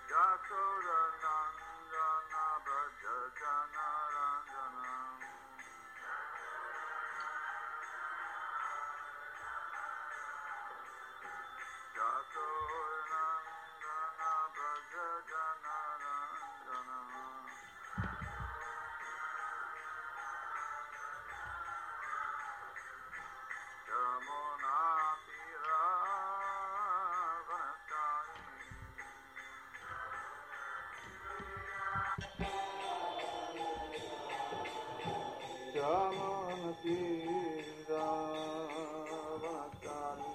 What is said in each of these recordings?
Jasodanandana Braja Janaranjana Jasodanandana Braja Janaranjana Jamunatira Vanachari Jamunatira Vanachari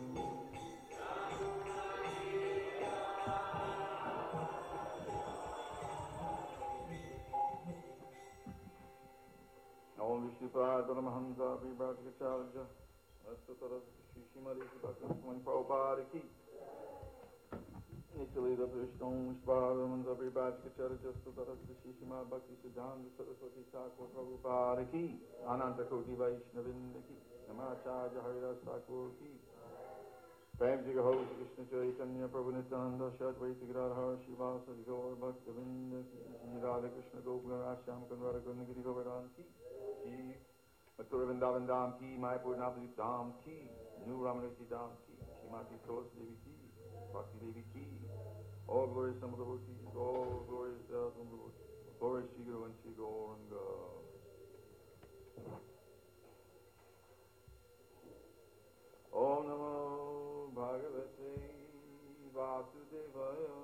Om Vishnupada Paramahamsa Vibhakacharya Astataras Shishimari Bhakti Prabhupada Ki Nityalita Prishtam Vishpadamansa Vibhakacharya Astataras Shishimari Bhakti Siddhanta Saraswati Thakur Prabhupada Ki Ananta Koti Vaishnavinda Ki Namacharya Haridas Thakur Ki Prem Jiga Ho Krishna Chaitanya Prabhu Nityananda Shadvaita Giradhar Shivasa Gaur Bhaktavinda Ki Radha Krishna Gopala Rashyam Kanvara Gurnagiri Govardhan Ki Mathura Vrindavan Dham Ki, Mayapur Navadvip Dham Ki, New Ramanuji Dham Ki, Srimati Tulsi Devi Ki, Bhakti Devi Ki, all glories to the devotees, all glories to the devotees, glories to Guru and Shri Gauranga. Om Namo Bhagavate Vasudevaya.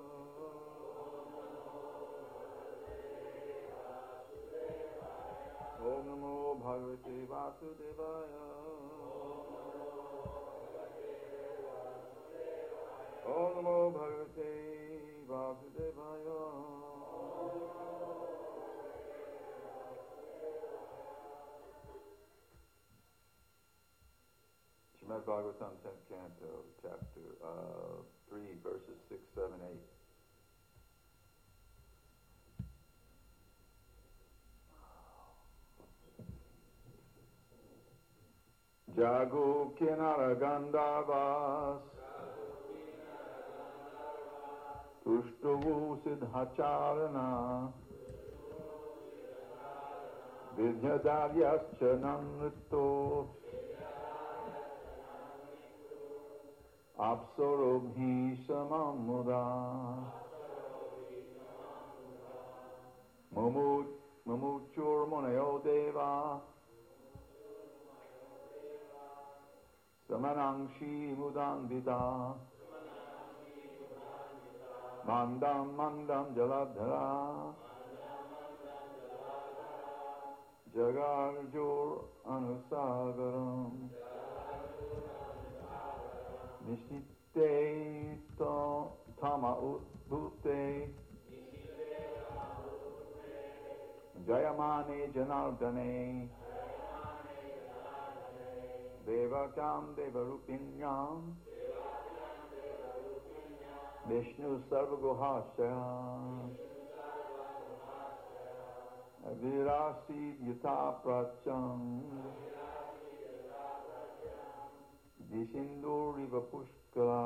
Om Namo Bhagavate Vasudevaya. Om Namo Bhagavate Vasudevaya. Srimad Bhagavatam 10th Canto, Chapter 3, verses 6, 7, 8. Jago Kinara Gandhavas Tushtavu Siddhacharana Vidhyadavyascha Namrito Apsorobhi Samamuda Mamuchur Munayo Deva Samanangshi Mudandita Mandam Mandam Jaladhara Jagarjur Anusagaram Nishite Tama Utbhute Jayamane Janardane Devakam Devarupinyam Vishnu Sarvaguhasya Avirasi Yata Pracham Dishinduriva Pushkala.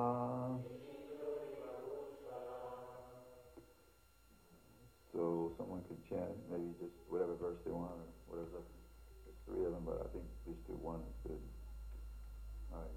So someone could chant maybe just whatever verse they want or whatever's up. There's 3 of them, but I think just do 1 is good. All right.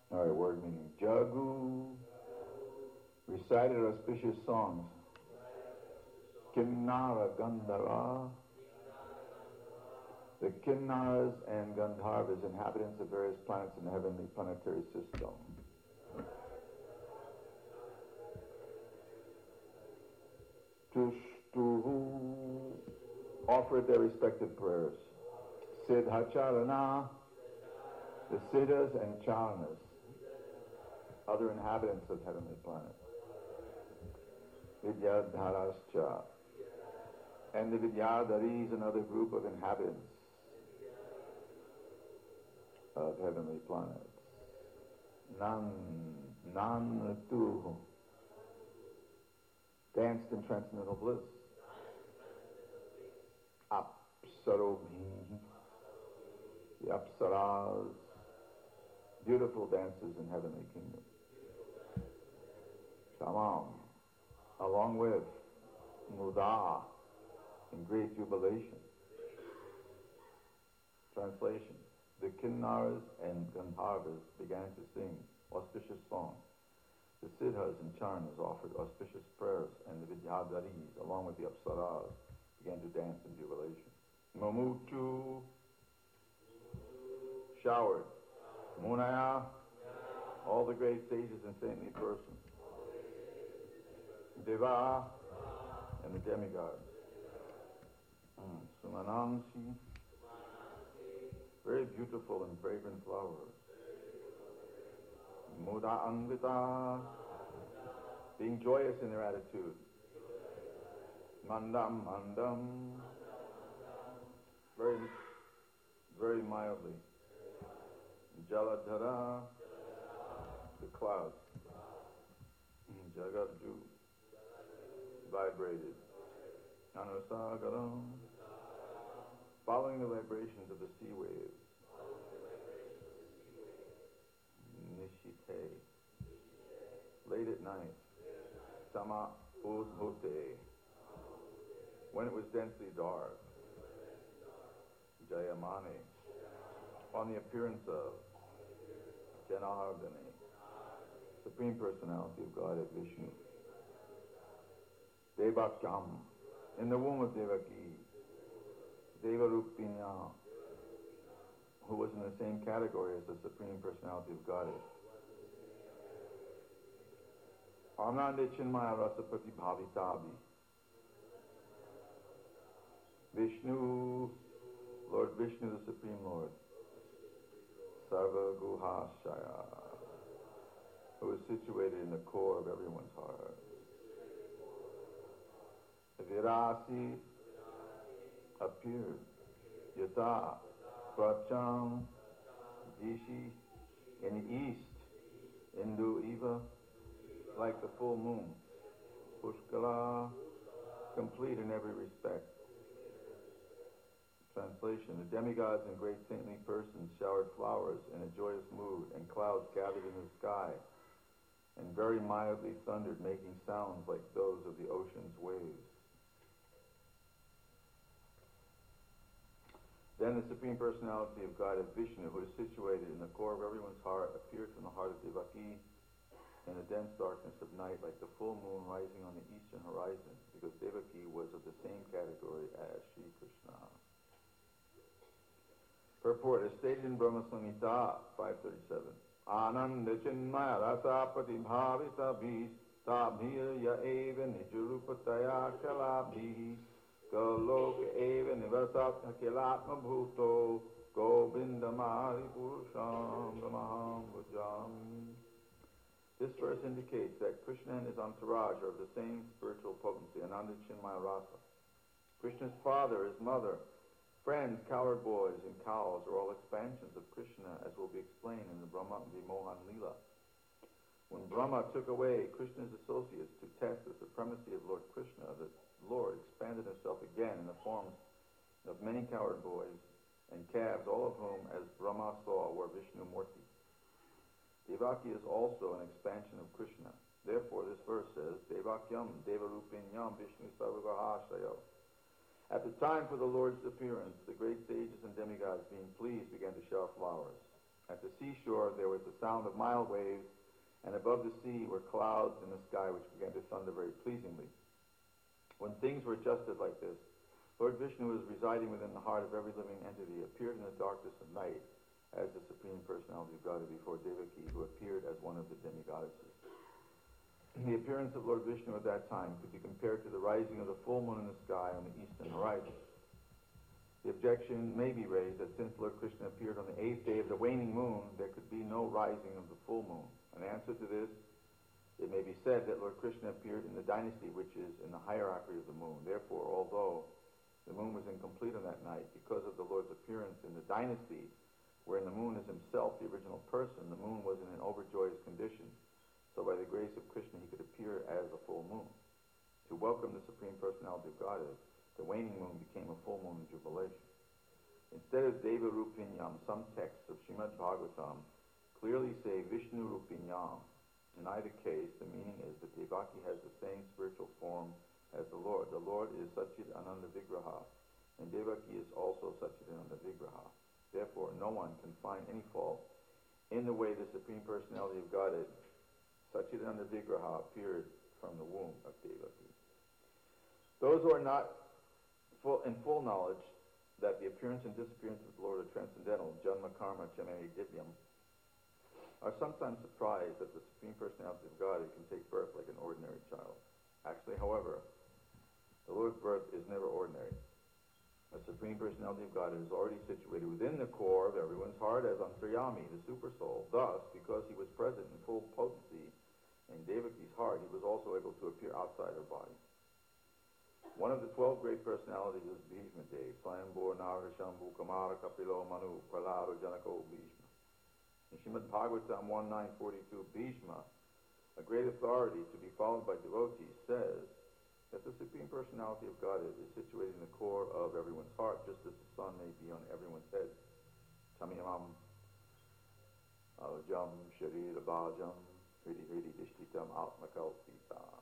All right, word meaning. Jagu recited auspicious songs. Kinnara Gandhara. The Kinnaras and Gandharvas, inhabitants of various planets in the heavenly planetary system. Tushtuhu offered their respective prayers. Siddhacharana, the Siddhas and Charanas, other inhabitants of heavenly planets. Vidyadharascha, and the Vidyadharis, another group of inhabitants of heavenly planets. Nanatu, danced in transcendental bliss. Apsarobhi, the Apsaras, beautiful dances in heavenly kingdom. Shamam, along with Muda, in great jubilation. Translation: the Kinnaras and Gandharvas began to sing auspicious songs. The Siddhas and Charanas offered auspicious prayers, and the Vidyadharis, along with the Apsaras, began to dance in jubilation. Mamutu, showered. Munaya, all the great sages and saintly persons. Deva, and the demigods. Sumanansi, very beautiful and fragrant flowers. Muda Anvita, being joyous in their attitude. Mandam Mandam, very, very mildly. Jaladhara, the clouds. Jagadju, vibrated. Anusagaram, following the vibrations of the sea waves. Nishite, late at night. Sama Udbhute, when it was densely dark. Jayamani, on the appearance of Janardhani, Supreme Personality of God at Vishnu. Devakyam, in the womb of Devaki. Devarupinya, who was in the same category as the Supreme Personality of Godhead. Amnanda Chinmaya Rasapati Bhavitabi. Vishnu, Lord Vishnu, the Supreme Lord. Sarva Guhashaya, who is situated in the core of everyone's heart. Virasi appeared. Yata Pracham Dishi, in the east. Indu Eva, like the full moon. Pushkala, complete in every respect. Translation: the demigods and great saintly persons showered flowers in a joyous mood, and clouds gathered in the sky, and very mildly thundered, making sounds like those of the ocean's waves. Then the Supreme Personality of God, Vishnu, who is situated in the core of everyone's heart, appeared from the heart of Devaki in the dense darkness of night, like the full moon rising on the eastern horizon, because Devaki was of the same category as Sri Krishna. Purport is stated in Brahma Samhita 537. Ananda Chinmaya Rasapati Bhavita Bhis Tabhir Ya Eva Nijurupataya Kalabhi Goloka Eva Nivasat Hakilatma Bhuto Govindamari Purusham Brahmaham Bhujam. This verse indicates that Krishna and his entourage are of the same spiritual potency, Ananda Chinmaya Rasa. Krishna's father, his mother, friends, cowherd boys, and cows are all expansions of Krishna, as will be explained in the Brahma Vimohan Leela. When Brahma took away Krishna's associates to test the supremacy of Lord Krishna, the Lord expanded himself again in the forms of many cowherd boys and calves, all of whom, as Brahma saw, were Vishnu Murti. Devaki is also an expansion of Krishna. Therefore, this verse says, Devakyam Devarupinyam Vishnu Sarvagahashayo. At the time for the Lord's appearance, the great sages and demigods, being pleased, began to shower flowers. At the seashore there was the sound of mild waves, and above the sea were clouds in the sky which began to thunder very pleasingly. When things were adjusted like this, Lord Vishnu was residing within the heart of every living entity, appeared in the darkness of night as the Supreme Personality of Godhead before Devaki, who appeared as one of the demigoddesses. The appearance of Lord Vishnu at that time could be compared to the rising of the full moon in the sky on the eastern horizon. The objection may be raised that since Lord Krishna appeared on the 8th day of the waning moon, there could be no rising of the full moon. In answer to this, it may be said that Lord Krishna appeared in the dynasty which is in the hierarchy of the moon. Therefore, although the moon was incomplete on that night, because of the Lord's appearance in the dynasty, wherein the moon is himself the original person, the moon was in an overjoyous condition. So by the grace of Krishna, he could appear as a full moon. To welcome the Supreme Personality of Godhead, the waning moon became a full moon in jubilation. Instead of Deva Rupinyam, some texts of Srimad Bhagavatam clearly say Vishnu Rupinyam. In either case, the meaning is that Devaki has the same spiritual form as the Lord. The Lord is Satchit Ananda Vigraha, and Devaki is also Satchit Ananda Vigraha. Therefore, no one can find any fault in the way the Supreme Personality of Godhead, Satchit Ananda Vigraha, appeared from the womb of Devaki. Those who are not in full knowledge that the appearance and disappearance of the Lord are transcendental, Janma Karma Chamari Divyam, are sometimes surprised that the Supreme Personality of Godhead can take birth like an ordinary child. Actually, however, the Lord's birth is never ordinary. The Supreme Personality of Godhead is already situated within the core of everyone's heart as Antaryami, the super soul. Thus, because he was present in full potency in Devaki's heart, he was also able to appear outside her body. One of the 12 great personalities is Bhishma Dev, Swayambhur Narashambhu Kamara Kapilo Manu Pralado Janako Bhishma. In Srimad Bhagavatam 1942, Bhishma, a great authority to be followed by devotees, says that the Supreme Personality of Godhead is situated in the core of everyone's heart, just as the sun may be on everyone's head. Tamiyamam Avajam Sharira Bhajam Hridi Hridi Dishtitam Atmakalpitam.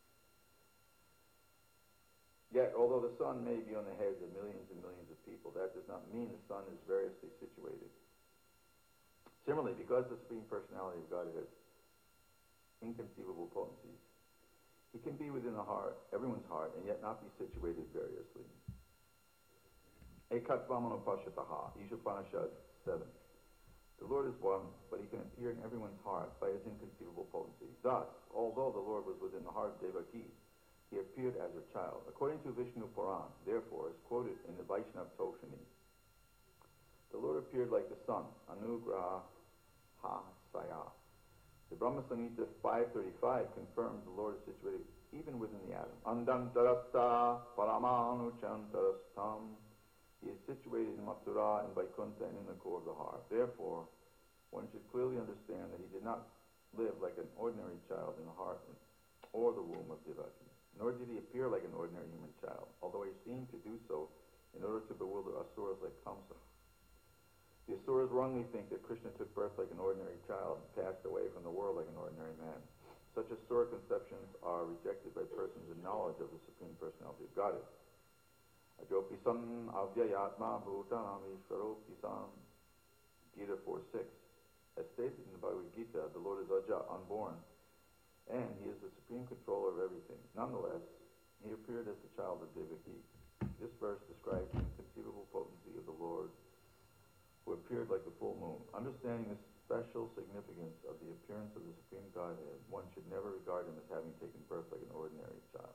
Yet, although the sun may be on the heads of millions and millions of people, that does not mean the sun is variously situated. Similarly, because the Supreme Personality of God has inconceivable potencies, he can be within the heart, everyone's heart, and yet not be situated variously. Ekatvamano Pashataha, Ishopanishad 7. The Lord is one, but he can appear in everyone's heart by his inconceivable potency. Thus, although the Lord was within the heart of Devaki, he appeared as her child. According to Vishnu Puran, therefore, as quoted in the Vaishnav Toshani, the Lord appeared like the sun, Anugraha Saya. The Brahma Samhita 535 confirms the Lord is situated even within the atom. Andantarasta Paramanu Chantarastam. He is situated in Mathura, in Vaikuntha, and in the core of the heart. Therefore, one should clearly understand that he did not live like an ordinary child in the heart or the womb of Devaki. Nor did he appear like an ordinary human child, although he seemed to do so in order to bewilder asuras like Kamsa. The asuras wrongly think that Krishna took birth like an ordinary child and passed away from the world like an ordinary man. Such asura conceptions are rejected by persons in knowledge of the Supreme Personality of Godhead. Ajopi san avyayatma bhutanam ishvaropi san. Gita 4:6. As stated in the Bhagavad Gita, the Lord is Aja, unborn, and he is the supreme controller of everything. Nonetheless, he appeared as the child of Devaki. This verse describes the inconceivable potency of the Lord, who appeared like the full moon. Understanding the special significance of the appearance of the Supreme Godhead, one should never regard him as having taken birth like an ordinary child.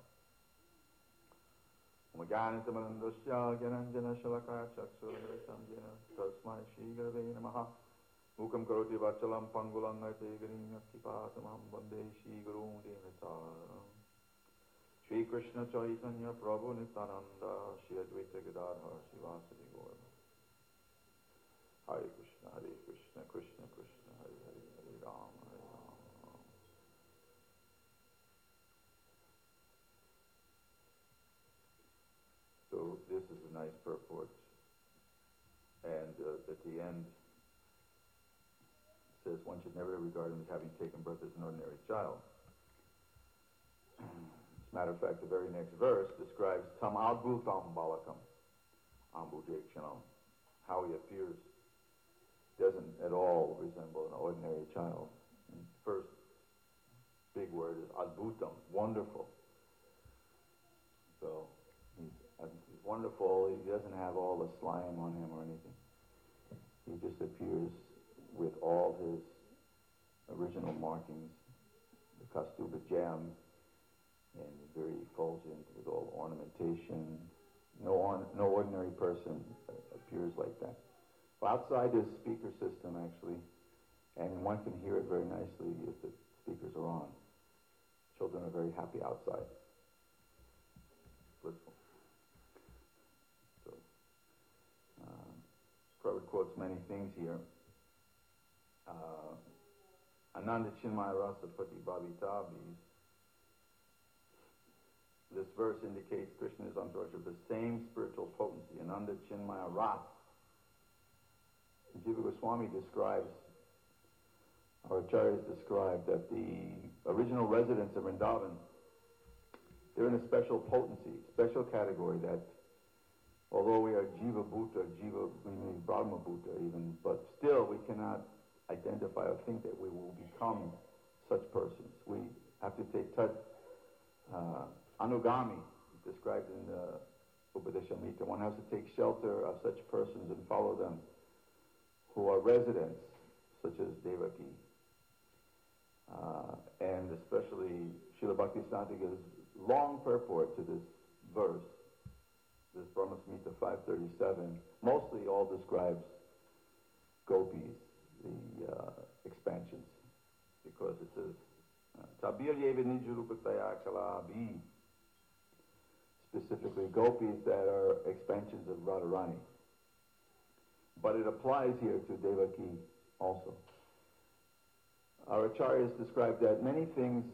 Mukam karoti vachalam pangulam naite garim yaktipatamam vande Shri Guru Devataram. Shri Krishna Chaitanya Prabhu Nityananda Shri Advaita Gadadhar Shivasati Gaura. Hare Krishna, Krishna Krishna, Hare Hare, Hare Ram, Hare Ram. So this is a nice purport, and at the end says one should never regard him as having taken birth as an ordinary child. As a matter of fact, the very next verse describes tam adbhutam balakam ambujekshanam, how he appears doesn't at all resemble an ordinary child. And first big word is adbhutam, wonderful. So he's wonderful. He doesn't have all the slime on him or anything. He just appears with all his original markings, the kastuba gem, and very effulgent with all ornamentation. No ordinary person appears like that. Well, outside is speaker system, actually, and one can hear it very nicely if the speakers are on. Children are very happy outside. Blissful. So, Prabhupada quotes many things here. Ananda Chinmaya Rasa Pati Bhavitabhis. This verse indicates Krishna is entourage of the same spiritual potency, Ananda Chinmaya Rasa. Jiva Goswami describes, our acharyas describe, that the original residents of Vrindavan, they're in a special potency, special category that, although we are Jiva Bhuta, we mean Brahma Bhuta even, but still we cannot identify or think that we will become such persons. We have to take Anugami, described in the Upadeshamrita. One has to take shelter of such persons and follow them who are residents, such as Devaki. And especially Srila Bhaktisiddhanta gives long purport to this verse, this Brahma Samhita 537, mostly all describes gopis, the expansions, because it says, Tabir Yeva Nijurupataya Kalabhi, specifically gopis that are expansions of Radharani. But it applies here to Devaki also. Our acharyas describe that many things,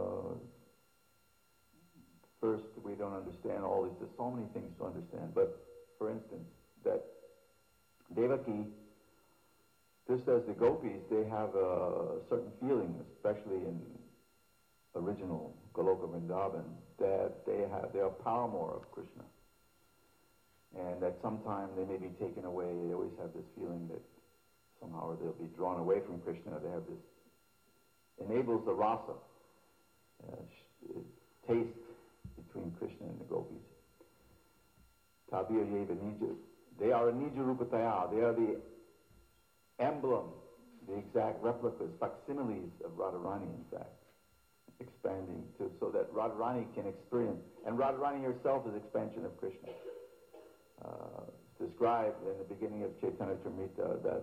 first, we don't understand all these. There's so many things to understand. But, for instance, that Devaki, just as the gopis, they have a certain feeling, especially in original Goloka Vrindavan, that they are paramour of Krishna. And that sometime they may be taken away. They always have this feeling that somehow they'll be drawn away from Krishna. They have this, enables the rasa, taste between Krishna and the gopis. Tabir Yeva Nija. They are a Nija Rupataya. They are the emblem, the exact replicas, facsimiles of Radharani, in fact, expanding so that Radharani can experience. And Radharani herself is expansion of Krishna. It's described in the beginning of Chaitanya Charitamrita, that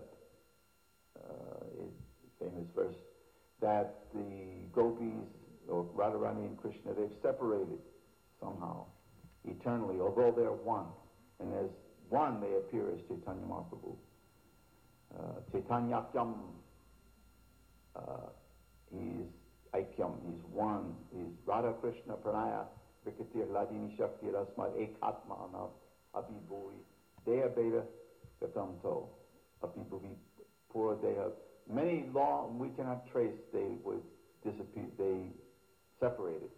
famous verse, that the gopis, or Radharani and Krishna, they've separated somehow, eternally, although they're one. And as one, they appear as Chaitanya Mahaprabhu. Chaitanyakyam, he's Aikyam, he's one, he's Radha Krishna Pranaya, Vikatir Ladini Shakti Rasmat Ekatma Anav. Abhibhuvi, Deha Beta Gatamto, Abhibhuvi Pura Deha. Many long, we cannot trace, they would disappear, they separated.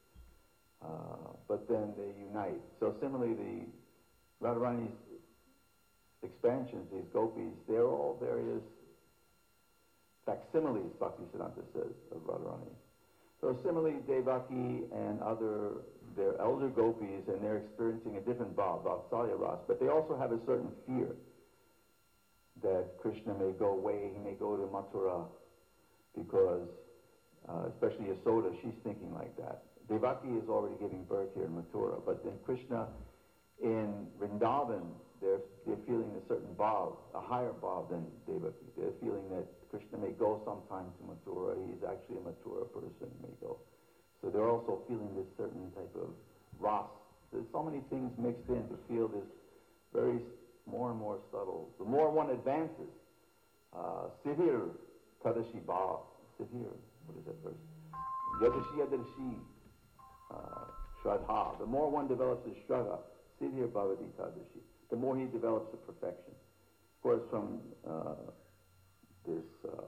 But then they unite. So similarly, the Radharani's expansions, these gopis, they're all various facsimiles, Bhaktisiddhanta says, of Radharani. So similarly, Devaki and they're elder gopis, and they're experiencing a different bhav, Vatsalya Ras, but they also have a certain fear that Krishna may go away, he may go to Mathura, because, especially Yasoda, she's thinking like that. Devaki is already giving birth here in Mathura, but then Krishna in Vrindavan, they're feeling a certain bhav, a higher bhav than Devaki. They're feeling that Krishna may go sometime to Mathura, he's actually a Mathura person, may go. So they're also feeling this certain type of ras. There's so many things mixed in to feel this very more and more subtle. The more one advances, Sivir Tadashi Bhav, Sivir, what is that verse? Yadashi Shraddha. The more one develops his Shraddha, Sivir Bhavati Tadashi, the more he develops the perfection. Of course, from this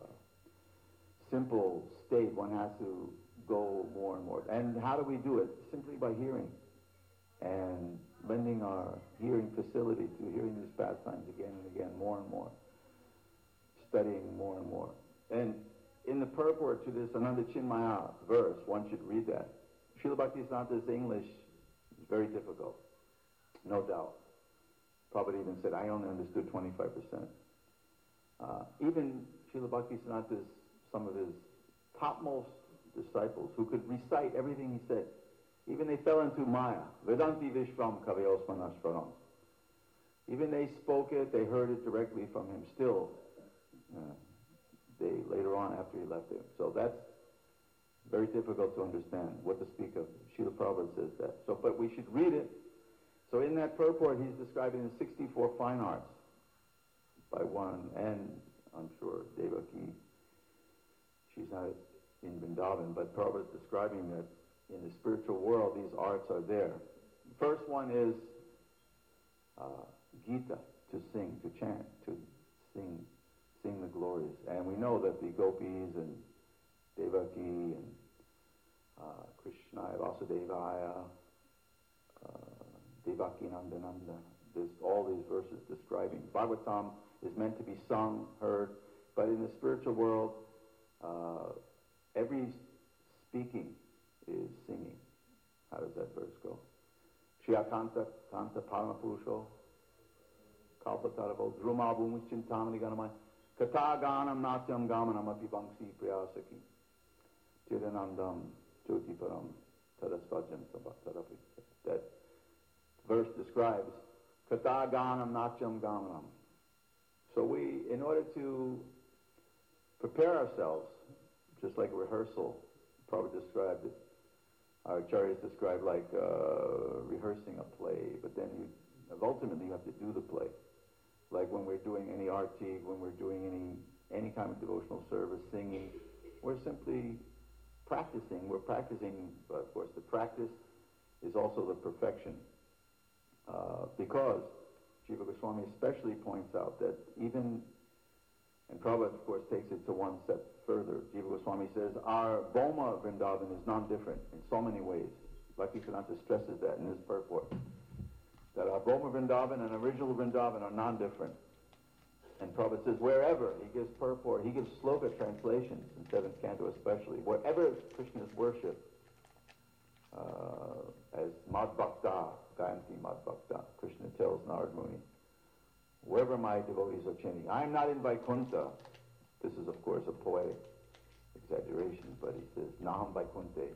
simple state, one has to go more and more. And how do we do it? Simply by hearing and lending our hearing facility to hearing these pastimes again and again, more and more, studying more and more. And in the purport to this Ananda Chinmaya verse, one should read that. Srila Bhaktisiddhanta's English is very difficult, no doubt. Prabhupada even said, I only understood 25%. Even Srila Bhaktisiddhanta's, some of his topmost disciples who could recite everything he said, even they fell into Maya. Vedanti Vishvam Kavyosmanashvaram. Even they spoke it, they heard it directly from him. Still, they later on after he left him. So that's very difficult to understand what to speak of. Srila Prabhupada says that. So, but we should read it. So in that purport, he's describing the 64 fine arts by one, and I'm sure Devaki, she's not in Vrindavan, but Prabhupada is describing that in the spiritual world, these arts are there. The first one is Gita, to sing, to chant, to sing the glories. And we know that the gopis and Devaki and Krishna, Vasudevaya, Devaki Nandananda, there's all these verses describing. Bhagavatam is meant to be sung, heard, but in the spiritual world, every speaking is singing. How does that verse go? Shriya Kanta Paramapurusho Kalpataravo Druma Bhumischintamani Ganamai Kata Ganam Natyam Gamanam Api Bangsi Priyasaki Tiranandam Jyoti Param Tadasvajam Sabhaktarapi. That verse describes Kata Ganam Natyam Gamanam. So we, in order to prepare ourselves, just like a rehearsal, probably described it, our acharyas described like rehearsing a play, but then ultimately you have to do the play. Like when we're doing any arti, when we're doing any kind of devotional service, singing, we're simply practicing. We're practicing, but of course the practice is also the perfection. Because Jiva Goswami especially points out that even, and Prabhupada of course takes it to one step further, Jiva Goswami says, our Boma Vrindavan is non-different in so many ways. Bhaktisiddhanta stresses that in his purport. That our Boma Vrindavan and original Vrindavan are non-different. And Prabhupada says, wherever, he gives purport, he gives sloka translations in 7th canto especially, wherever Krishna is worshipped, as Mad Bhakta, Gayanti Mad Bhakta, Krishna tells Narad Muni, wherever my devotees are chanting, I am not in Vaikuntha. This is of course a poetic exaggeration, but he says, Naham Vaikunte.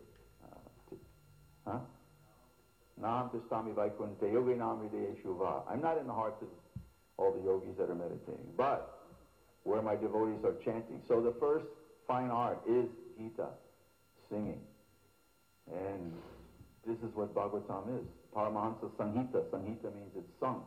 Naham Tistami Vaikunte, Yogi Nam Hridaya Shubha. I'm not in the hearts of all the yogis that are meditating, but where my devotees are chanting. So the first fine art is Gita, singing. And this is what Bhagavatam is. Paramahansa Sanghita. Sanghita means it's sung.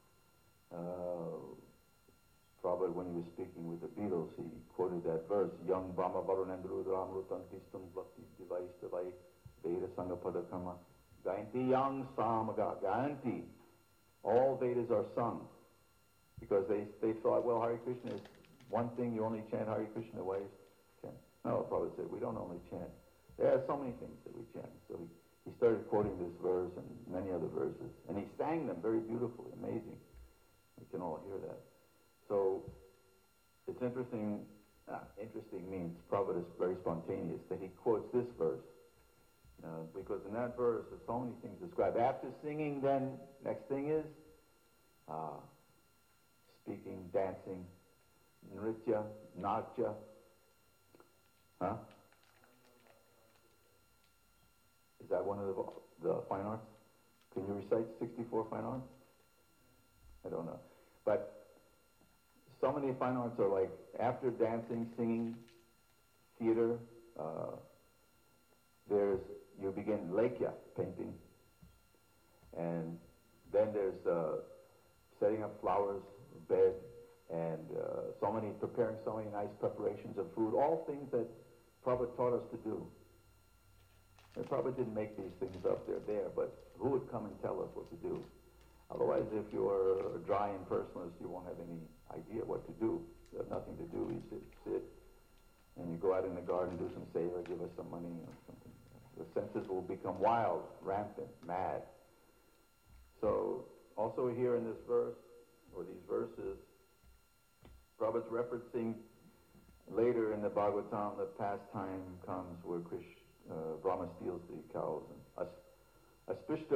Prabhupada, when he was speaking with the Beatles, he quoted that verse, Yang Brahma Varunendru Ramrutan Kristam Bhakti Divaistavai Veda Sangapada Karma Gayanti Yang Samaga Gayanti. All Vedas are sung. Because they thought, well, Hare Krishna is one thing, you only chant Hare Krishna ways. No, Prabhupada said, we don't only chant. There are so many things that we chant. So he started quoting this verse and many other verses. And he sang them very beautifully, amazing. We can all hear that. So it's interesting, interesting means Prabhupada is very spontaneous, that he quotes this verse. Because in that verse there's so many things described. After singing then, next thing is speaking, dancing, nritya, natya. Is that one of the fine arts? Can you recite 64 fine arts? I don't know. But so many fine arts are like, after dancing, singing, theater, you begin lekya, painting. And then there's setting up flowers, bed, and preparing so many nice preparations of food, all things that Prabhupada taught us to do. And Prabhupada didn't make these things up, they're there, but who would come and tell us what to do? Otherwise, if you're a dry impersonalist, you won't have any idea what to do. You have nothing to do, you sit, and you go out in the garden, do some seva, give us some money or something. The senses will become wild, rampant, mad. So, also here in this verse, or these verses, Prabhupada's referencing later in the Bhagavatam, the pastime comes where Brahma steals the cows. And Aspishta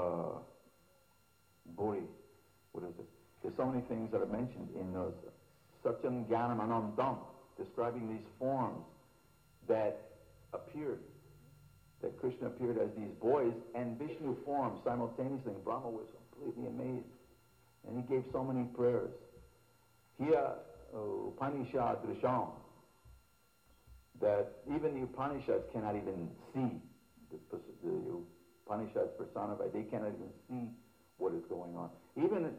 Buri, what is it? There's so many things that are mentioned in those Satyam Jnanam Anandam, describing these forms that appeared, that Krishna appeared as these boys and Vishnu forms simultaneously. And Brahma was completely amazed. And he gave so many prayers. Here, Upanishad Drisham, that even the Upanishads cannot even see, the Upanishads personified, they cannot even see what is going on. Even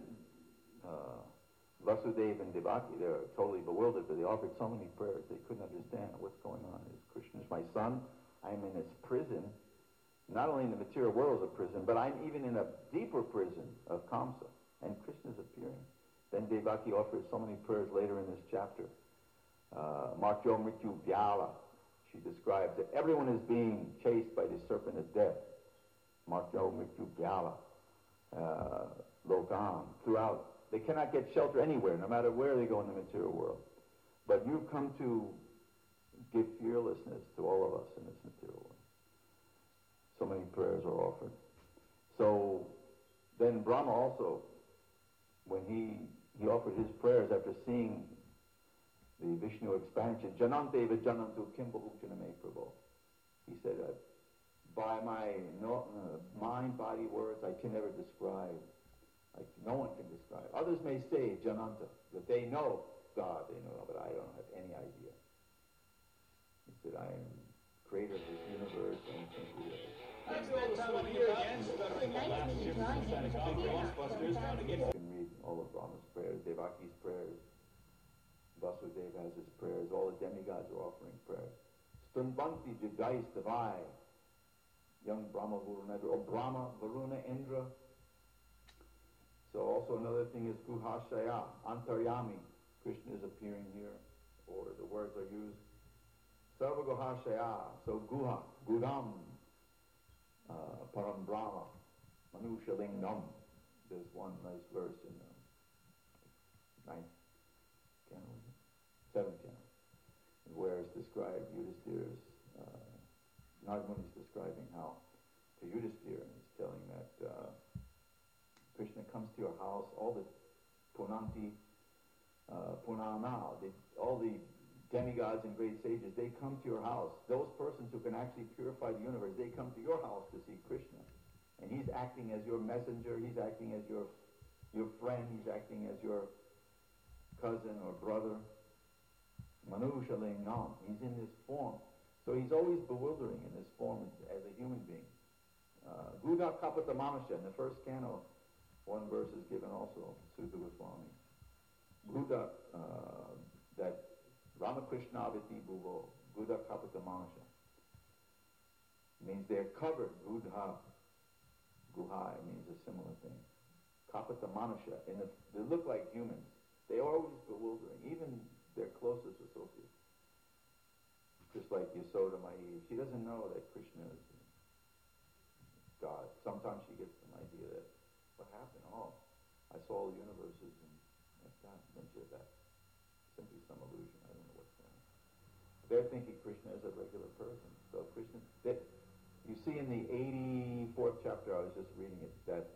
Vasudeva and Devaki, they're totally bewildered, but they offered so many prayers, they couldn't understand what's going on. Krishna is my son, I'm in this prison, not only in the material world is a prison, but I'm even in a deeper prison of Kamsa, and Krishna's appearing. Then Devaki offers so many prayers later in this chapter. Martyo Mrityu Vyala, she describes that everyone is being chased by the serpent of death. Martyo Mrityu Vyala, Lokam, throughout. They cannot get shelter anywhere, no matter where they go in the material world. But you come to give fearlessness to all of us in this material world. So many prayers are offered. So then Brahma also, when he offered his prayers after seeing the Vishnu expansion, Jananteva Janantu Kimbabhujaname Prabhu. He said, by my mind, body, words, I can never describe. No one can describe. Others may say Jananta, that they know God, they know, but I don't have any idea. He said, I am creator of this universe and think we are. You can read all of Brahma's prayers, Devaki's prayers, Vasudeva has his prayers, all the demigods are offering prayers. Stunvanti Jagais Devai, young Brahma, Varuna, or Brahma, Varuna, Indra. So also another thing is Guhashaya, Antaryami. Krishna is appearing here, or the words are used. Sarva Guhashaya, so Guha, Gudam, Param Brahma, Manushalingam. There's one nice verse in the 9th canon, 7th canon, where it's described Yudhisthira's, Narada is describing how to Yudhisthira, and he's telling that Krishna comes to your house, all the Punanti, Punana, all the demigods and great sages, they come to your house. Those persons who can actually purify the universe, they come to your house to see Krishna. And he's acting as your messenger, he's acting as your friend, he's acting as your cousin or brother. Manushalingam, he's in this form. So he's always bewildering in this form as a human being. Guda Kapata Manasya, in the first canto, one verse is given also, Sutta Goswami. Guda, that Ramakrishna Aviti Bhuvo, Guda Kapata Manasya, means they're covered. Guha means a similar thing. Kapata Manasya, and they look like humans. They are always bewildering, even their closest associates. Just like Yasoda Mai, she doesn't know that Krishna is God. Sometimes she gets an idea that, what happened? Oh, I saw all the universes and that's God. Then she said, that's simply some illusion. I don't know what's going on. They're thinking Krishna is a regular person. So Krishna, you see in the 84th chapter, I was just reading it, that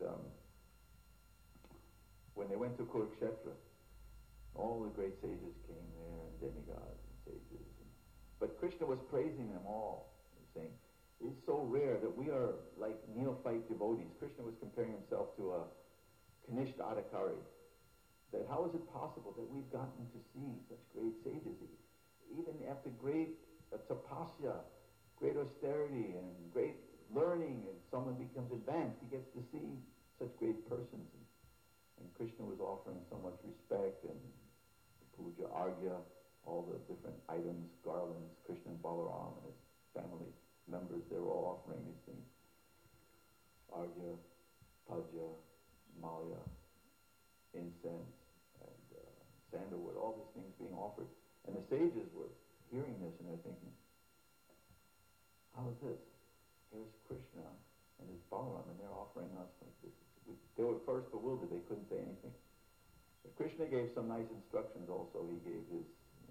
when they went to Kurukshetra, all the great sages came there, and demigods and sages. But Krishna was praising them all, saying, it's so rare that we are like neophyte devotees. Krishna was comparing himself to a Kanishta Adhikari. That how is it possible that we've gotten to see such great sages? Even after great tapasya, great austerity, and great learning, and someone becomes advanced, he gets to see such great persons. And Krishna was offering so much respect and puja, argya, all the different items, garlands, Krishna and Balaram and his family members, they were all offering these things. Argya, Pajya, Malya, incense, and sandalwood, all these things being offered. And the sages were hearing this and they're thinking, how is this? Here's Krishna and his Balaram and they're offering us like this. They were first bewildered, they couldn't say anything. But Krishna gave some nice instructions also. He gave his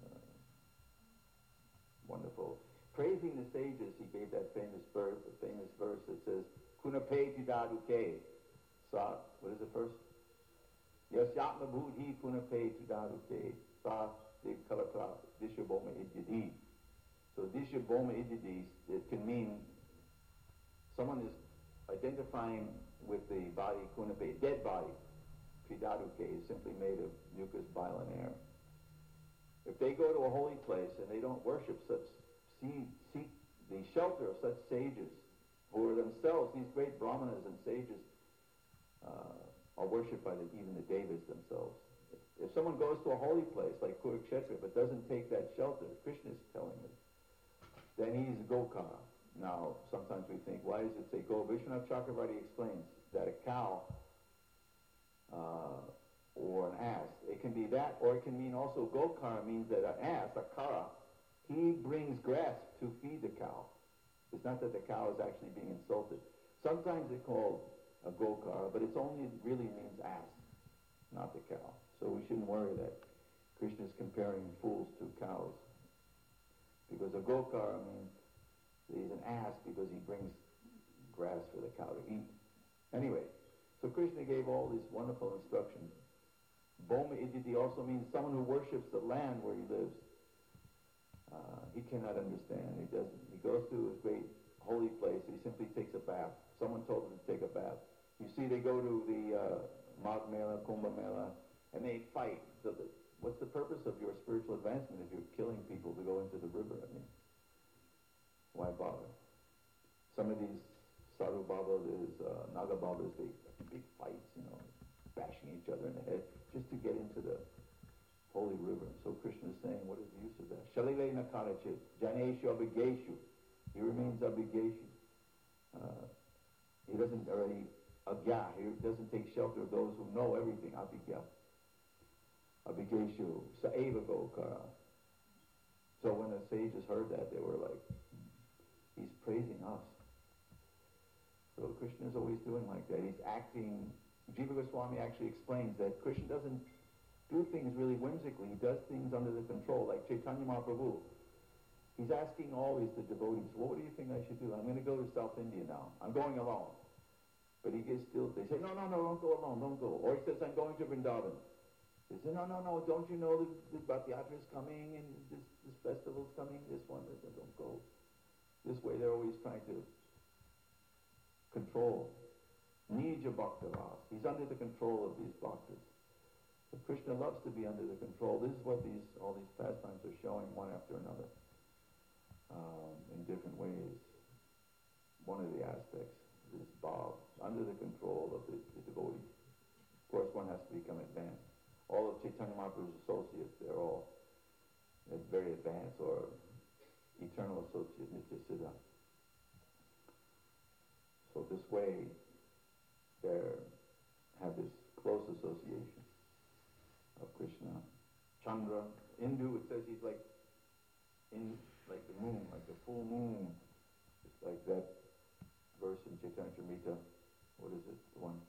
wonderful, praising the sages, he gave that famous verse that says, Kunape Tudaduke. Sa, what is it first? Yasyatma Buddhi Kunape Tudaduke. Sa Devkalatra Dishaboma Idyadi. So Dishaboma Idyadi, it can mean someone is identifying with the body Kunape, dead body. Tudaduke is simply made of mucus, bile, and air. If they go to a holy place and they don't worship such, seek the shelter of such sages, who are themselves, these great brahmanas and sages, are worshipped by even the devas themselves. If someone goes to a holy place like Kurukshetra but doesn't take that shelter, Krishna is telling us, then he's Gokara. Now, sometimes we think, why does it say Go? Vishwanath Chakravarti explains that a cow or an ass, it can be that, or it can mean also Gokara means that an ass, a kara, he brings grass to feed the cow. It's not that the cow is actually being insulted. Sometimes it's called a Gokara, but it's only really means ass, not the cow. So we shouldn't worry that Krishna is comparing fools to cows. Because a Gokara means that he's an ass because he brings grass for the cow to eat. Anyway, so Krishna gave all these wonderful instructions. Boma Idyati also means someone who worships the land where he lives. He cannot understand. He doesn't. He goes to a great holy place. He simply takes a bath. Someone told him to take a bath. You see, they go to the Magh Mela, Kumbh Mela, and they fight. So what's the purpose of your spiritual advancement if you're killing people to go into the river? I mean, why bother? Some of these Sadhu Babas, Naga Babas, they big fights, bashing each other in the head just to get into the holy river. So Krishna is saying, what is the use of that? Shalile nakarachit, janeshu abhigeshu. He remains abhigeshu. He doesn't, he doesn't take shelter of those who know everything, abhigya. Abhigeshu, saeva gokara. So when the sages heard that, they were like, he's praising us. So Krishna is always doing like that. He's acting. Jiva Goswami actually explains that Krishna doesn't do things really whimsically. He does things under the control, like Chaitanya Mahaprabhu. He's asking always the devotees, what do you think I should do? I'm going to go to South India now. I'm going alone. But he gets still, they say, no, don't go alone, don't go. Or he says, I'm going to Vrindavan. They say, no, don't you know this Bhakti Yatra is coming and this festival is coming, this one, they say, don't go. This way they're always trying to control. Nija Bhakta Ras. He's under the control of these bhaktas. But Krishna loves to be under the control. This is what all these pastimes are showing one after another in different ways. One of the aspects is Bhav, under the control of the devotees. Of course, one has to become advanced. All of Chaitanya Mahaprabhu's associates, they're all very advanced or eternal associate, Nitya Siddha. So this way, they have this close association of Krishna. Chandra, Indu, it says he's like the moon, like the full moon. It's like that verse in Chaitanya Charitamrita. What is it? The one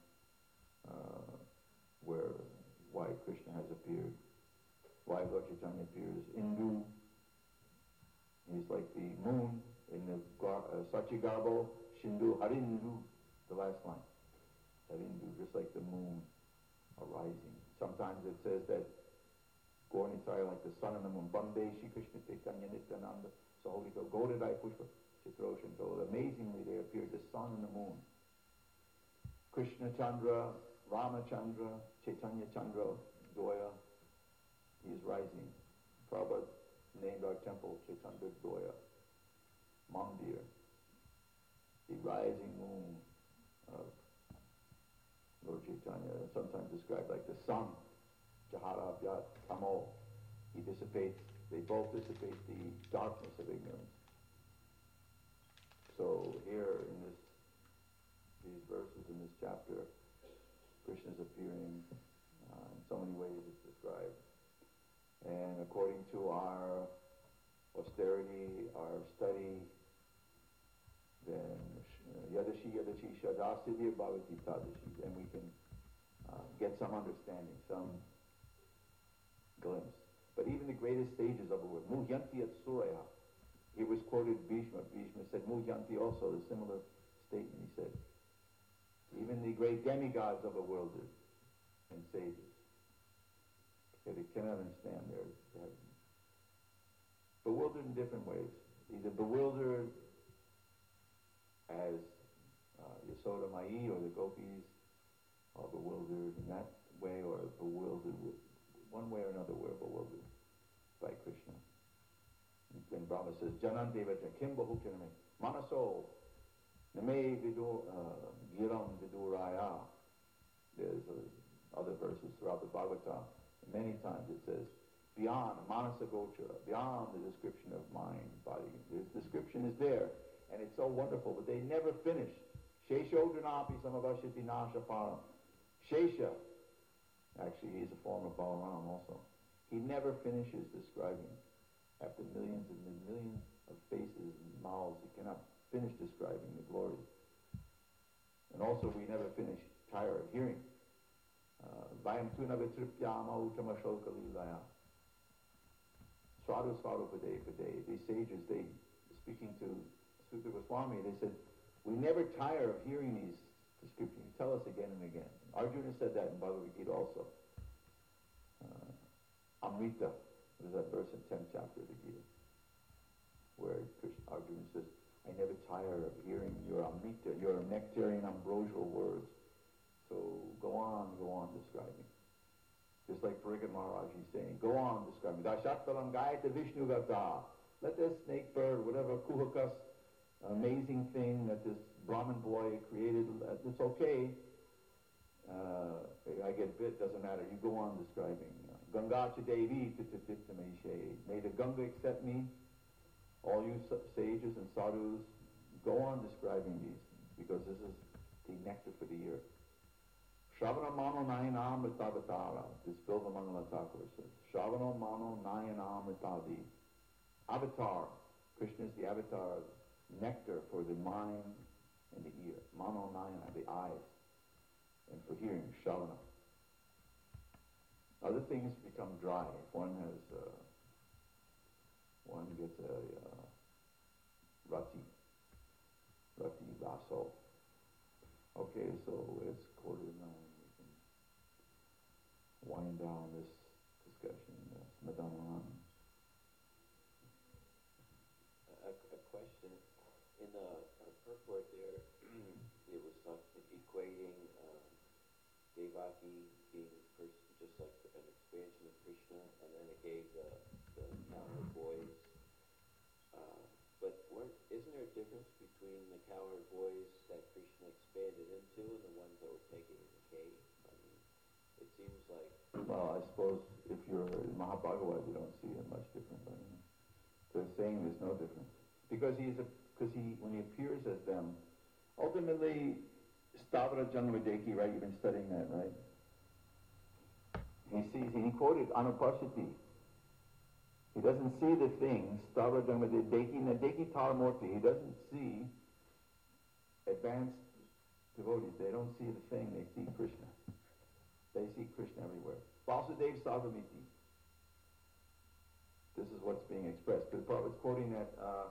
why Krishna has appeared, why Lord Chaitanya appears. Indu, he's like the moon in the Sachigarbo, Shindu, Harindu, the last line. Harindu, just like the moon arising. Sometimes it says that Gaura-Nitai, like the sun and the moon. Bande Shri Krishna Chaitanya Nityananda Saholika Gaudadai Pushpa Chitro Shanto. Amazingly they appeared, the sun and the moon. Krishna Chandra, Ramachandra, Chaitanya Chandra, Doya, he is rising. Prabhupada named our temple Chaitanya Doya, Mandir, the rising moon of Lord Chaitanya, sometimes described like the sun, Jahara Vyat Tamo. He dissipates, they both dissipate the darkness of ignorance. So here in these verses in this chapter, Krishna is appearing in so many ways it's described. And according to our austerity, our study, then Yadashi Shadasiddhir Bhavati Tadashi, and we can get some understanding, some glimpse. But even the greatest sages of the world, Muhyanti at Suraya, he was quoted Bhishma. Bhishma said, Muhyanti also, a similar statement. He said, even the great demigods of the world and sages, they cannot understand. They're bewildered in different ways. Either bewildered as Yasoda Mai or the gopis are bewildered in that way, or bewildered one way or another. We're bewildered by Krishna. And Brahma says, Janante vacha kim bahukiname manaso name giram viduraya. There's other verses throughout the Bhagavatam. Many times it says, beyond manasa gochara, beyond the description of mind, body. This description is there, and it's so wonderful, but they never finish. Sheshodanapi samavashiti nashaparam. Shesha, actually he's a form of Balaram also. He never finishes describing. After millions and millions of faces and mouths, he cannot finish describing the glory. And also we never finish, tire of hearing. Vayam tunavitripyama utamashoka lilaya. Svadu svadu pade pade. These sages, they, speaking to Sutta Goswami, they said, we never tire of hearing these descriptions. Tell us again and again. Arjuna said that in Bhagavad Gita also. Amrita, there's that verse in 10th chapter of the Gita, where Arjuna says, I never tire of hearing your Amrita, your nectarian ambrosial words. So go on describing. Just like Pariksit Maharaj is saying, go on describing. Dashatpalam gayata Vishnu gata. Let this snake bird, whatever kuhakas, amazing thing that this Brahmin boy created, it's okay. I get bit, doesn't matter. You go on describing. Ganga Devi Tititittameshe. May the Ganga accept me. All you sages and sadhus, go on describing these, because this is the nectar for the ear. Shravana Mano Nayana Amritavatara. This Bilva Mangala Thakur says. Shravana Mano Nayana Amritadi. Avatar. Krishna is the avatar, nectar for the mind and the ear. Mano Nayana, the eyes. And for hearing, Shravana. Other things become dry. If one gets a rati vaso. Okay, so it's 8:45. We can wind down this discussion. Smadhanaman. A question. In the purport there, it was equating Devaki being just like an expansion of Krishna, and then it gave the cowherd boys. But isn't there a difference between the cowherd boys that Krishna expanded into and the ones that were taken in the cave? I mean, it seems like... Well, I suppose if you're in Mahabhagavad, you don't see it much different. I mean, they're saying there's no difference. Because when he appears as them, ultimately, Stavra Janmadeki, right? You've been studying that, right? He quoted Anupashati. He doesn't see the things, Stavra Janmadeki, Nadeki Taramurti. He doesn't see advanced devotees. They don't see the thing, they see Krishna. They see Krishna everywhere. Vasudev Savamiti. This is what's being expressed. The Prabhupada's quoting that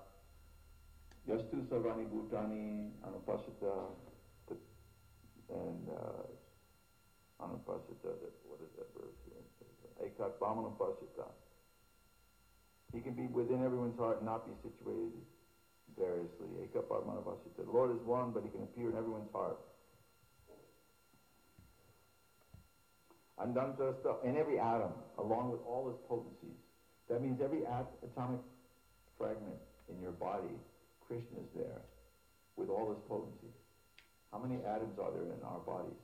Yastu Sarvani Bhutani Anupashita and Anupashita, what is that verse here? Ekat Bhamanupashita. He can be within everyone's heart and not be situated variously. Ekat Bhamanupashita. The Lord is one, but he can appear in everyone's heart. Andantasta, in every atom, along with all its potencies. That means every atomic fragment in your body, Krishna is there with all his potencies. How many atoms are there in our bodies?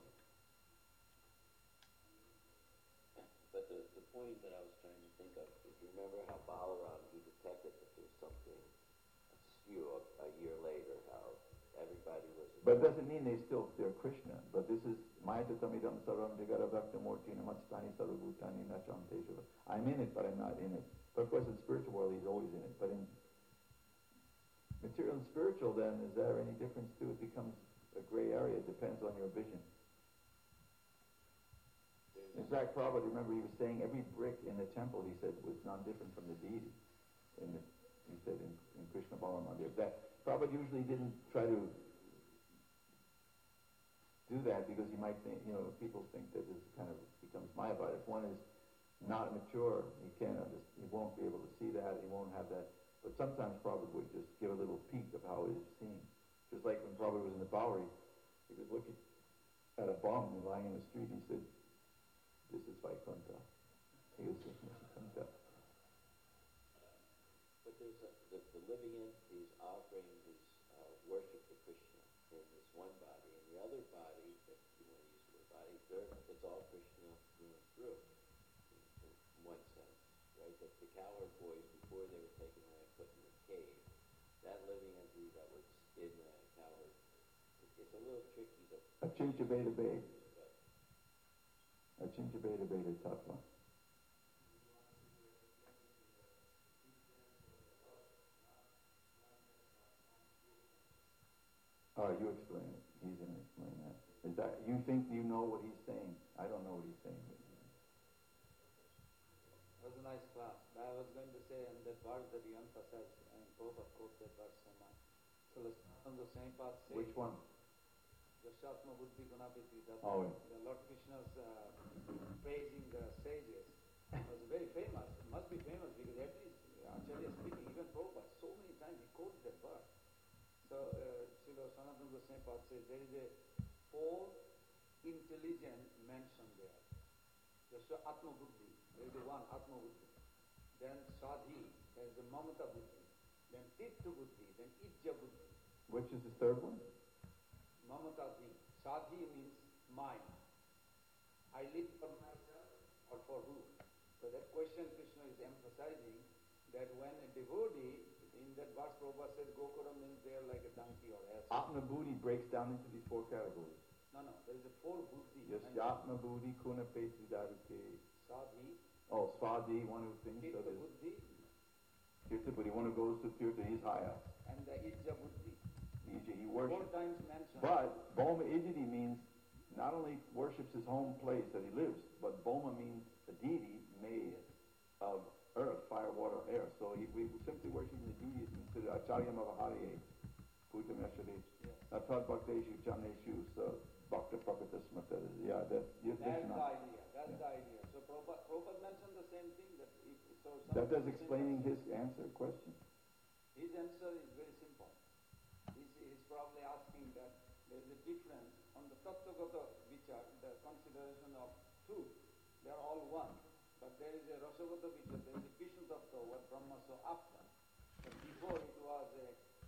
But the point that I was trying to think of, if you remember how Balaram, he detected that there was something askew a year later, how everybody was... But it doesn't mean they're Krishna. But this is Mayatatamidam Saram Vigara Bhaktamurti Namatstani Sarvabhutani Nacham Teshava. I'm in it, but I'm not in it. But of course in spiritual world he's always in it. But in material and spiritual then, is there any difference too? It becomes a gray area. It depends on your vision. There's In fact, Prabhupada, remember, he was saying every brick in the temple, he said, was none different from the deity. He said in Krishna Balaram Mandir. That Prabhupada usually didn't try to do that because he might think, people think that this kind of becomes Mayavad. If one is not mature, he won't be able to see that, he won't have that. But sometimes Prabhupada would just give a little peek of how it is seen. Just like when Prabhupada was in the Bowery, he was looking at a bum lying in the street, he said, "This is Vaikuntha." He was saying, Vaikuntha. But there's the living entities offering his worship to Krishna in this one body, and the other body, if you want to use the word body, it's all Krishna through, in one sense, right? That the cowherd boys, before they were taken away and put in the cave, that living entity that was in the cowherd, it's a little tricky to... Achincha Veda Beda. Achincha Veda Beda Tattva. You explain it. He's going to explain that. Is that you think you know what he's saying? I don't know what he's saying. It was a nice class. But I was going to say, and that verse that you emphasized, and Prabhupada quotes that verse so much. So let's on the same path say... Which one? Yashatma Buddhi Gunapiti. Oh, yeah. The Lord Krishna's praising the sages was very famous. It must be famous because at least Acharya speaking, even Prabhupada, so many times he quotes that verse. So, Srila Sanatana Goswami Pad says there is a four intelligent mentioned there. There's Atma Buddhi, there is the one Atma Buddhi. Then Sadhi, there is the Mamata Buddhi. Then Tirtha Buddhi, then Ijja Buddhi. Which is the third one? Mamata Buddhi. Sadhi means mind. I live for myself or for who? So that question Krishna is emphasizing that when a devotee, in that verse Prabhupada said Gokura means they are like a donkey or ass. Atma Buddhi breaks down into these four categories. No, there is a four buddhi. Yes, Atma Buddhi, Kuna Peti Daruke. Sadhi. Oh, Svadi, one who thinks Tirtha of his... Buddhi. Tirtha Buddhi, one who goes to Tirtha, he's higher. And the Ijja Buddhi. He Four worships. times mentioned. But Boma Ijjati means not only worships his home place that he lives, but Boma means a deity made of earth, fire, water, air. So we simply worship the deity to the Acharya Mavahariye, Putameshari, Atad Bhakteshu, Chaneshu, Bhakta Prakata Smata. Yeah, that's the idea. That's the idea. So Prabhupada mentioned the same thing. That does explaining his question. His answer is very simple. He's probably asking that there is a difference on the Tattva-gata vichar, the consideration of truth. They are all one. But there is a Rasagata vichar, there is a Vishnu Tattva, what Brahma saw after. But before it was a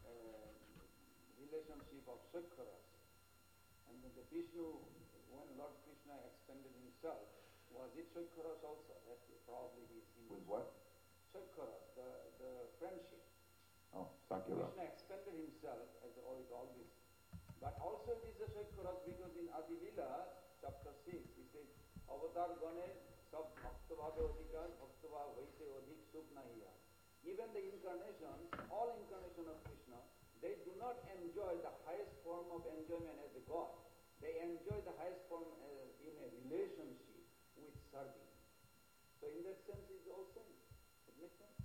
relationship of Shankharas. And the Vishnu, when Lord Krishna expanded himself, was it Shankharas also? That's probably his... With what? Shankharas, the friendship. Oh, Sakura. Krishna expanded himself as all this. But also it is a Shankharas because in Adi Lila, chapter 6, he says, Avatar Gane sab bhaktavada adhikar bhaktava vaise adhik sukh nahiya. Even the incarnations, all incarnation of Krishna, they do not enjoy the highest form of enjoyment as a God. They enjoy the highest form in a relationship with serving. So in that sense, it's all same. It makes sense?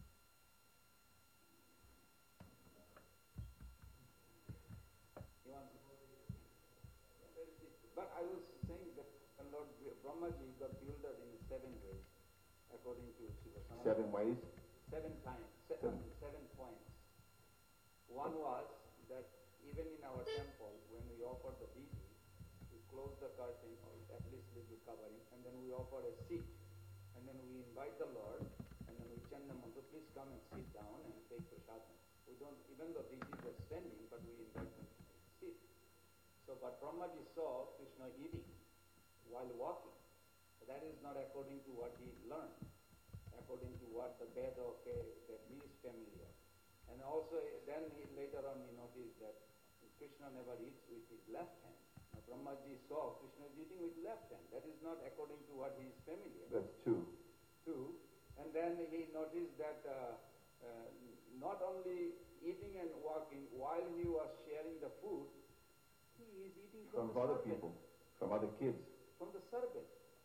But I was saying that Lord Brahmaji got builded in 7 ways, according to Shiva. 7 ways? 7 times, 7 points. One was that even in our temple, when we offer the deity, we close the curtain, or at least little covering, and then we offer a seat. And then we invite the Lord, and then we chant the mantra, please come and sit down and take prasadam. We don't, even though deities were standing, but we invite them to sit. So, but Brahmaji saw Krishna eating while walking. So that is not according to what he learned, according to what the Veda, that he is familiar. And also, then later on he noticed that Krishna never eats with his left hand. Now Brahmaji saw Krishna is eating with left hand. That is not according to what he is familiar. That's 2. And then he noticed that not only eating and walking, while he was sharing the food, he is eating from the other serpent. people, from other kids. From the serpent.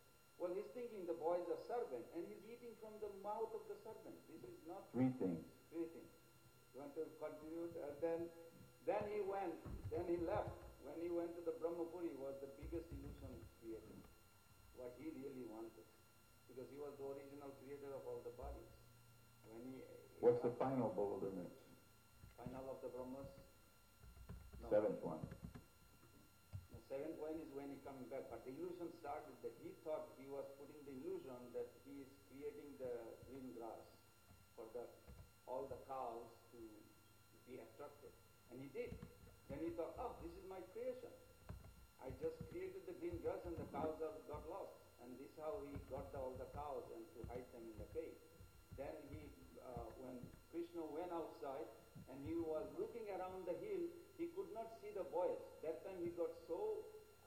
Well, he's thinking the boy is a servant, and he's eating from the mouth of the servant. This is not Three things. three things. You want to continue? Then he went, then he left. When he went to the Brahmapuri, was the biggest illusion created. What he really wanted. Because he was the original creator of all the bodies. When he What's the final bewilderment? final of the Brahmas? No. Seventh one. The seventh one is when he coming back. But the illusion started that he thought he was putting the illusion that he is creating the green grass for all the cows to be attracted. And he did. Then he thought, oh, this is my creation. I just created the green grass and the cows got lost. And this is how he got all the cows and to hide them in the cave. Then when Krishna went outside and he was looking around the hill, he could not see the boys. That time he got so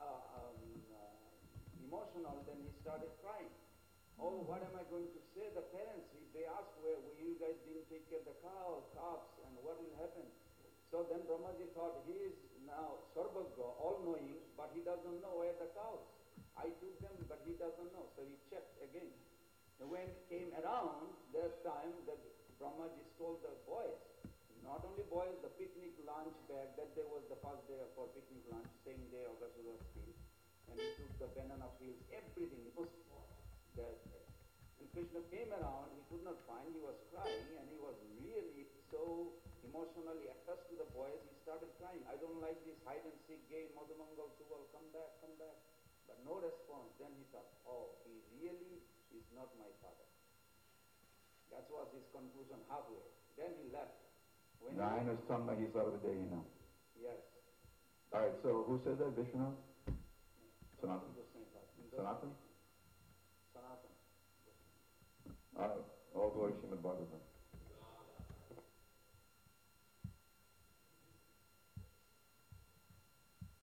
emotional, then he started crying. Oh, what am I going to say? The parents, they asked, where you guys didn't take care of the calves, and what will happen? So then Brahmaji thought, he is now Sarvagya, all-knowing, but he doesn't know where the cows. I took them, but he doesn't know. So he checked again. And when it came around, that time that Brahmaji stole the boys. Not only boys, the picnic lunch bag, that day was the first day for picnic lunch, same day Agasura was killed. And he took the banana peels, everything. It was there. And Krishna came around, he could not find, he was crying, and he was really so emotionally attached to the boys, he started crying. I don't like this hide and seek game, Madhumangal Suval, come back. But no response. Then he thought, oh, he really is not my father. That was his conclusion halfway. Then he left. When Nine is Tammahi Sarvadehina. Yes. All right, so who said that? Vishwanath? Sanatan? Sanatan. Sanatan? All right, all glory Srimad Bhagavatam.